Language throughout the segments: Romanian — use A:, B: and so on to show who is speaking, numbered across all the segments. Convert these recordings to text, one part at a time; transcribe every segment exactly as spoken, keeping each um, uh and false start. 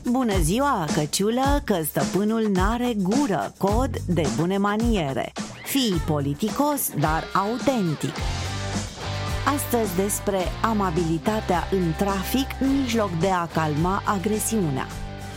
A: Bună ziua, căciulă, că stăpânul n-are gură, cod de bune maniere. Fii politicos, dar autentic. Astăzi despre amabilitatea în trafic, mijloc de a calma agresiunea.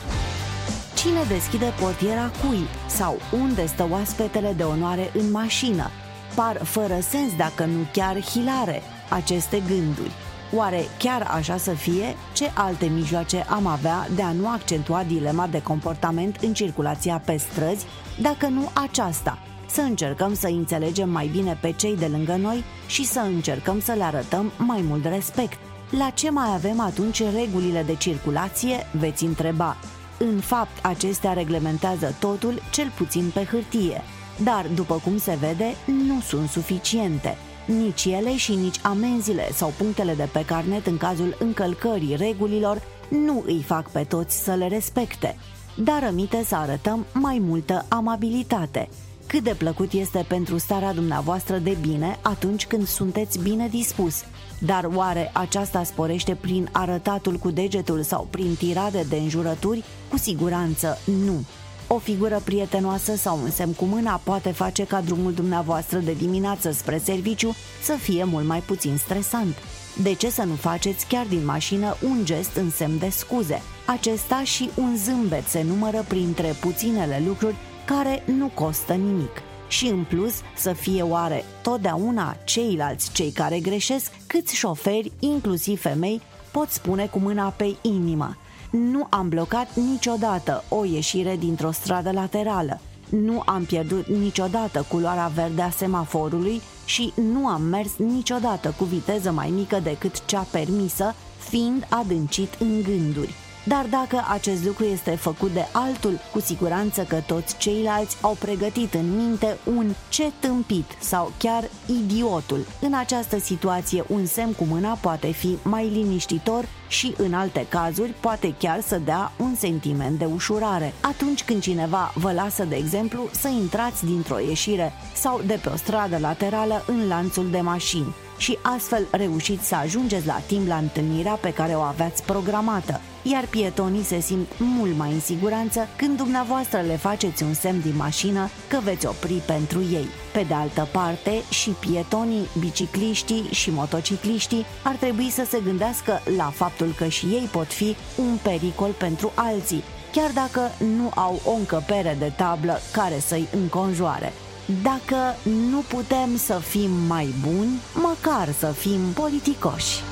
A: Cine deschide portiera cui? Sau unde stă oaspetele de onoare în mașină? Par fără sens, dacă nu chiar hilare, aceste gânduri. Oare chiar așa să fie? Ce alte mijloace am avea de a nu accentua dilema de comportament în circulația pe străzi, dacă nu aceasta? Să încercăm să înțelegem mai bine pe cei de lângă noi și să încercăm să le arătăm mai mult respect. La ce mai avem atunci regulile de circulație, veți întreba. În fapt, acestea reglementează totul, cel puțin pe hârtie. Dar, după cum se vede, nu sunt suficiente. Nici ele și nici amenziile sau punctele de pe carnet în cazul încălcării regulilor nu îi fac pe toți să le respecte. Dar rămite să arătăm mai multă amabilitate. Cât de plăcut este pentru starea dumneavoastră de bine atunci când sunteți bine dispus. Dar oare aceasta sporește prin arătatul cu degetul sau prin tirade de înjurături? Cu siguranță nu. O figură prietenoasă sau un semn cu mâna poate face ca drumul dumneavoastră de dimineață spre serviciu să fie mult mai puțin stresant. De ce să nu faceți chiar din mașină un gest în semn de scuze? Acesta și un zâmbet se numără printre puținele lucruri care nu costă nimic. Și în plus, să fie oare totdeauna ceilalți cei care greșesc? Câți șoferi, inclusiv femei, pot spune cu mâna pe inimă: nu am blocat niciodată o ieșire dintr-o stradă laterală, nu am pierdut niciodată culoarea verde a semaforului și nu am mers niciodată cu viteză mai mică decât cea permisă, fiind adâncit în gânduri. Dar dacă acest lucru este făcut de altul, cu siguranță că toți ceilalți au pregătit în minte un ce tâmpit sau chiar idiotul. În această situație, un semn cu mâna poate fi mai liniștitor și, în alte cazuri, poate chiar să dea un sentiment de ușurare. Atunci când cineva vă lasă, de exemplu, să intrați dintr-o ieșire sau de pe o stradă laterală în lanțul de mașini și astfel reușiți să ajungeți la timp la întâlnirea pe care o aveați programată, iar pietonii se simt mult mai în siguranță când dumneavoastră le faceți un semn din mașină că veți opri pentru ei. Pe de altă parte, și pietonii, bicicliștii și motocicliștii ar trebui să se gândească la faptul că și ei pot fi un pericol pentru alții, chiar dacă nu au o încăpere de tablă care să-i înconjoare. Dacă nu putem să fim mai buni, măcar să fim politicoși.